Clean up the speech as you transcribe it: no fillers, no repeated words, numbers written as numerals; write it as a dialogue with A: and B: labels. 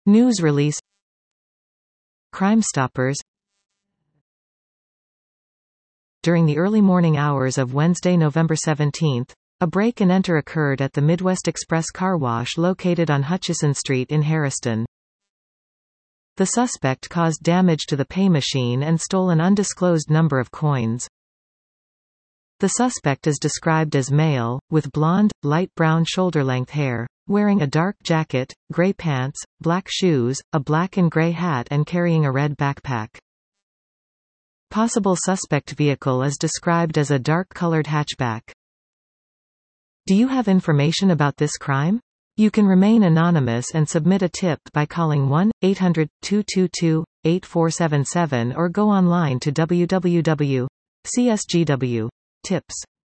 A: News release. Crime Stoppers. During the early morning hours of Wednesday, November 17, a break-and-enter occurred at the Midwest Express Car Wash located on Hutchison Street in Harriston. The suspect caused damage to the pay machine and stole an undisclosed number of coins. The suspect is described as male, with blonde, light brown shoulder-length hair, wearing a dark jacket, gray pants, black shoes, a black and gray hat and carrying a red backpack. Possible suspect vehicle is described as a dark-colored hatchback. Do you have information about this crime? You can remain anonymous and submit a tip by calling 1-800-222-8477 or go online to www.csgw.tips.